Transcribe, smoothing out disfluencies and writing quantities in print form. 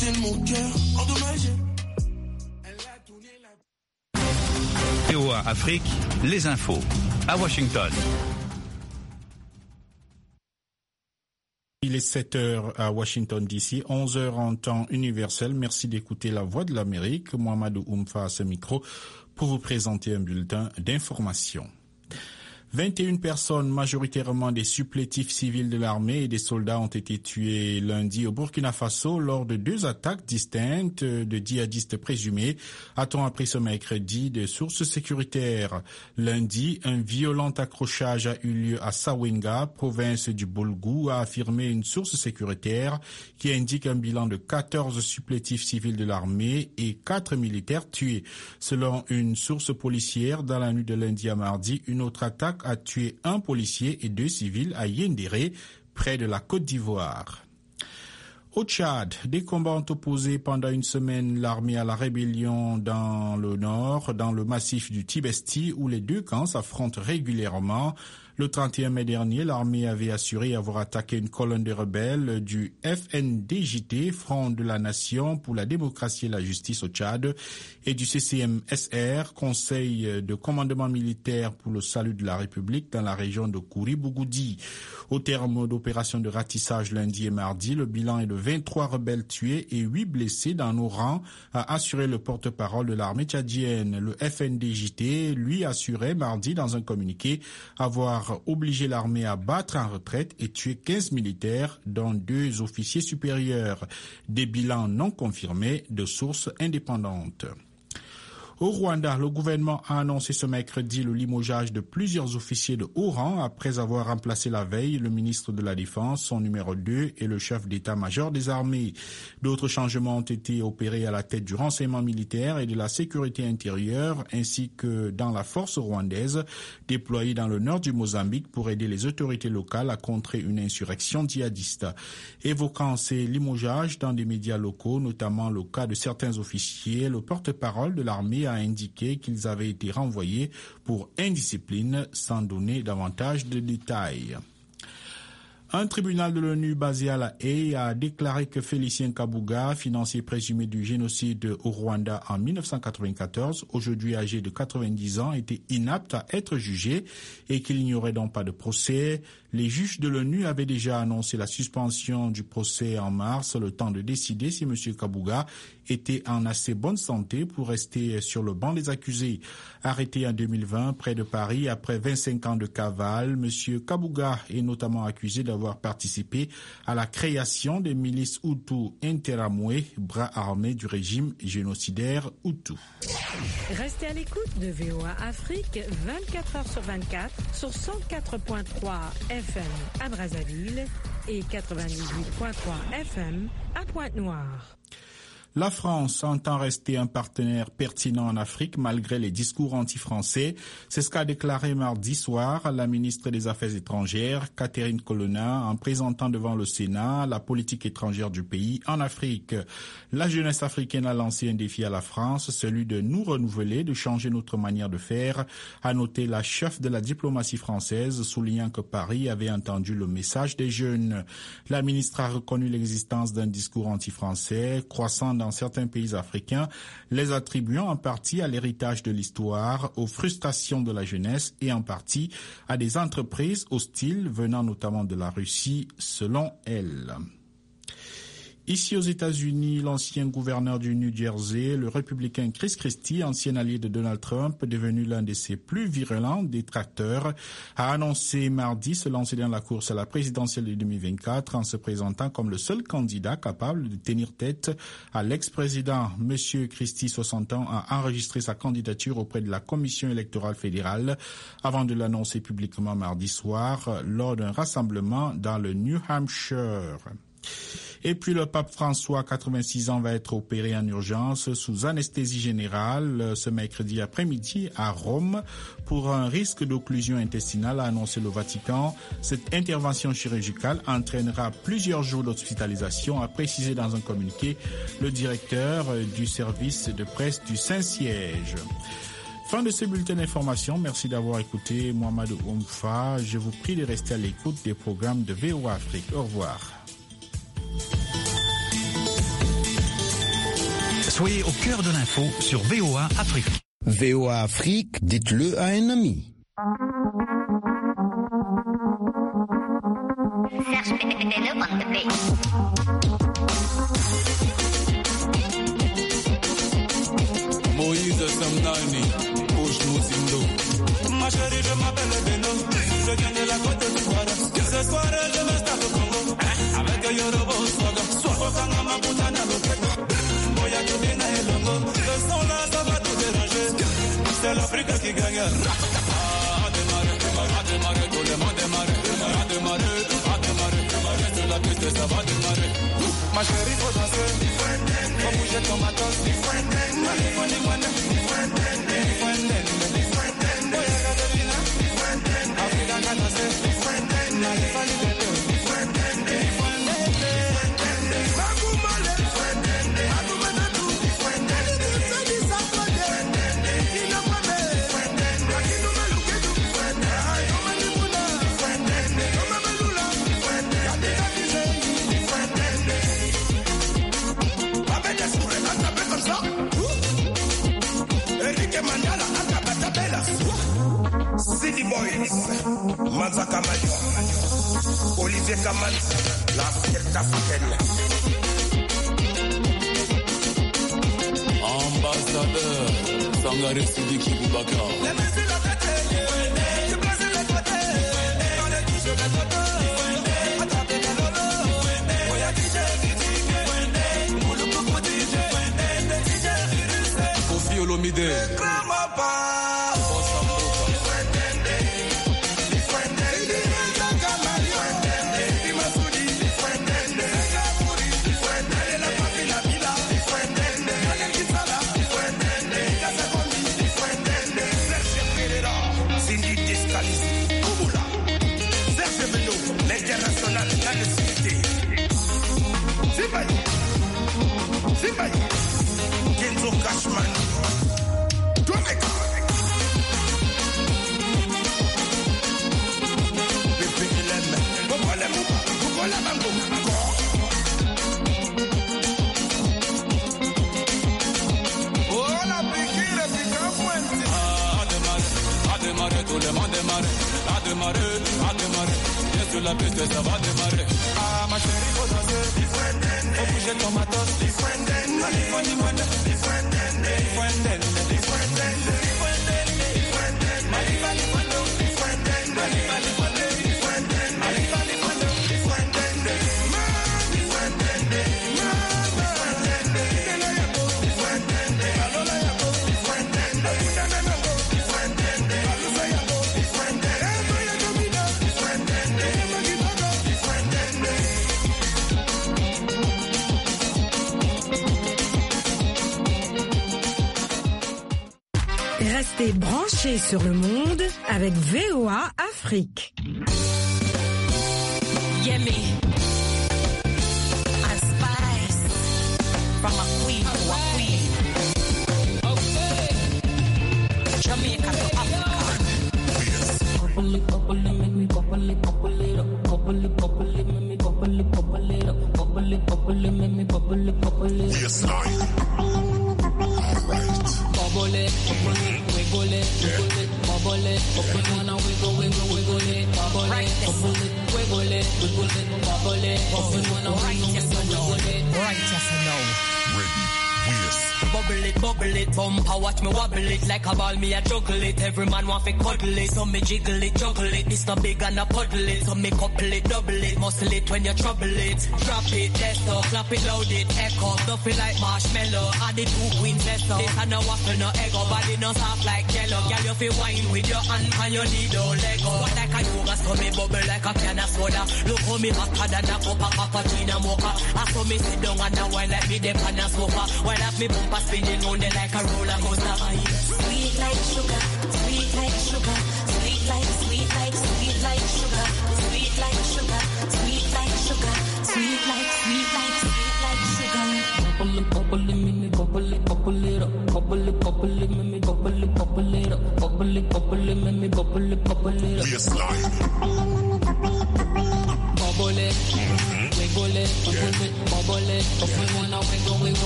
beauté de mon cœur endommagé. VOA Afrique, les infos à Washington. Il est 7h à Washington DC, 11h en temps universel. Merci d'écouter la Voix de l'Amérique. Mohamedou Oumfa à ce micro pour vous présenter un bulletin d'information. 21 personnes, majoritairement des supplétifs civils de l'armée et des soldats, ont été tués lundi au Burkina Faso lors de 2 attaques distinctes de djihadistes présumés, a-t-on appris ce mercredi de sources sécuritaires. Lundi, un violent accrochage a eu lieu à Sawenga, province du Boulgou, a affirmé une source sécuritaire qui indique un bilan de 14 supplétifs civils de l'armée et 4 militaires tués. Selon une source policière, dans la nuit de lundi à mardi, une autre attaque a tué un policier et 2 civils à Yendéré, près de la Côte d'Ivoire. Au Tchad, des combats ont opposé pendant une semaine l'armée à la rébellion dans le nord, dans le massif du Tibesti, où les 2 camps s'affrontent régulièrement. Le 31 mai dernier, l'armée avait assuré avoir attaqué une colonne de rebelles du FNDJT, Front de la Nation pour la démocratie et la justice au Tchad, et du CCMSR, Conseil de commandement militaire pour le salut de la République dans la région de Kouri-Bougoudi. Au terme d'opérations de ratissage lundi et mardi, le bilan est de 23 rebelles tués et 8 blessés dans nos rangs, a assuré le porte-parole de l'armée tchadienne. Le FNDJT, lui, assurait mardi dans un communiqué avoir obligé l'armée à battre en retraite et tuer 15 militaires, dont 2 officiers supérieurs. Des bilans non confirmés de sources indépendantes. Au Rwanda, le gouvernement a annoncé ce mercredi le limogeage de plusieurs officiers de haut rang après avoir remplacé la veille le ministre de la Défense, son numéro 2 et le chef d'état-major des armées. D'autres changements ont été opérés à la tête du renseignement militaire et de la sécurité intérieure ainsi que dans la force rwandaise déployée dans le nord du Mozambique pour aider les autorités locales à contrer une insurrection djihadiste. Évoquant ces limogeages dans des médias locaux, notamment le cas de certains officiers, le porte-parole de l'armée a indiqué qu'ils avaient été renvoyés pour indiscipline sans donner davantage de détails. Un tribunal de l'ONU basé à La Haye a déclaré que Félicien Kabuga, financier présumé du génocide au Rwanda en 1994, aujourd'hui âgé de 90 ans, était inapte à être jugé et qu'il n'y aurait donc pas de procès. Les juges de l'ONU avaient déjà annoncé la suspension du procès en mars, le temps de décider si M. Kabuga était en assez bonne santé pour rester sur le banc des accusés. Arrêté en 2020 près de Paris après 25 ans de cavale, M. Kabuga est notamment accusé d'avoir participé à la création des milices Hutus Interamwe, bras armés du régime génocidaire Hutu. Restez à l'écoute de VOA Afrique 24 heures sur 24 sur 104.3 FM à Brazzaville et 98.3 FM à Pointe-Noire. La France entend rester un partenaire pertinent en Afrique malgré les discours anti-français. C'est ce qu'a déclaré mardi soir la ministre des Affaires étrangères, Catherine Colonna, en présentant devant le Sénat la politique étrangère du pays en Afrique. La jeunesse africaine a lancé un défi à la France, celui de nous renouveler, de changer notre manière de faire, a noté la chef de la diplomatie française, soulignant que Paris avait entendu le message des jeunes. La ministre a reconnu l'existence d'un discours anti-français croissant dans certains pays africains, les attribuant en partie à l'héritage de l'histoire, aux frustrations de la jeunesse et en partie à des entreprises hostiles venant notamment de la Russie, selon elle. Ici aux États-Unis, l'ancien gouverneur du New Jersey, le républicain Chris Christie, ancien allié de Donald Trump, devenu l'un de ses plus virulents détracteurs, a annoncé mardi se lancer dans la course à la présidentielle de 2024 en se présentant comme le seul candidat capable de tenir tête à l'ex-président. Monsieur Christie, 60 ans, a enregistré sa candidature auprès de la Commission électorale fédérale avant de l'annoncer publiquement mardi soir lors d'un rassemblement dans le New Hampshire. Et puis le pape François, 86 ans, va être opéré en urgence sous anesthésie générale ce mercredi après-midi à Rome pour un risque d'occlusion intestinale, a annoncé le Vatican. Cette intervention chirurgicale entraînera plusieurs jours d'hospitalisation, a précisé dans un communiqué le directeur du service de presse du Saint-Siège. Fin de ce bulletin d'information. Merci d'avoir écouté Mohamedou Oumfa. Je vous prie de rester à l'écoute des programmes de VOA Afrique. Au revoir. Soyez au cœur de l'info sur VOA Afrique. VOA Afrique, dites-le à un ami. Moïse Samnani, Pouche Moussindo. Ma chérie, je m'appelle Beno. Je viens de la côte d'Ivoire. Ce soir, je m'installe au Congo. Avec Yorobo Swaga. Swakanga Maputana Loketo. Moya Kobina et Longo. Le son là, ça va tout déranger. C'est l'Afrique qui gagne. A démarrer, tout le monde démarrer. A démarrer. Sur la piste, ça va démarrer. Ma chérie, faut danser. Faut bouger ton matos. City Boys, Manza Kamalio, Olivier Kamal, la fierté africaine. Ambassadeur, Sangare Sidiki Boubacar. Kofi Olomide. Kenzo Cashman, Jamaica. Tout le monde démarrer, à démarrer. Bien sur la piste, ça va démarrer. Ah, ma chérie, faut danser. Faut bouger ton matos. Restez branchés sur le monde avec VOA Afrique. Yemi, a spice from a queen to a queen. Okay, Jamaica to Africa. Bubble it, make me bubble it up. Bubble it, make me bubble it up. Bubble it, make me bubble it. Yes, nice. Bubble it, wiggle it, bubble it, wanna wiggle it, bubble it, wiggle it, bubble it, wanna wiggle it, right, yes or no? Ready, yes. Bubble it, bumper, watch me wobble it like a ball, me a juggle it. Every man want to cuddle it, so me jiggle it, juggle it. This not big and a puddle it, so me couple it, double it, muscle it when you trouble it. Drop it, test up, clap it, loud it, echo. Don't feel like marshmallow, add the 2 queens, test up. This and a waffle, no egg, body no soft like jello. Girl, you feel wine with your hand and your knee don't let go. What like a yoga, so me bubble like a can of soda. Look how me hotter than a cup of cappuccino mocha. I saw me sit down and a wine like me the pan of sofa. While have me bumper spinning on there like a roller coaster. Sweet like sugar, sweet like sugar, sweet like sugar, sweet like sugar, sweet like sugar, sweet like sugar. Bubble it, make me bubble it up. Bubble it, make me bubble it up. Bubble it, make me bubble it up. Yes, live. Bubble it, wiggle it, bubble it, wanna wiggle.